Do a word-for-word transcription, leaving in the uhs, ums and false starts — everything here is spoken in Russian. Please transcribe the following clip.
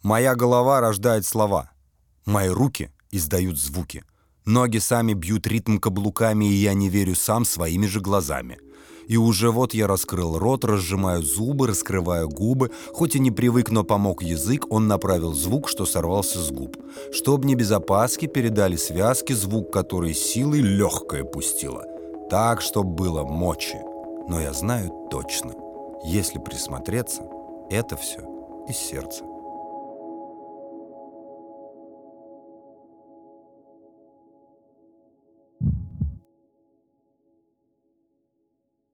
Моя голова рождает слова. Мои руки издают звуки. Ноги сами бьют ритм каблуками, и я не верю сам своими же глазами. И уже вот я раскрыл рот, разжимаю зубы, раскрываю губы. Хоть и не привык, но помог язык, он направил звук, что сорвался с губ. Чтоб не без опаски передали связки звук, который силой легкое пустило. Так, чтоб было мочи. Но я знаю точно, если присмотреться, это все из сердца.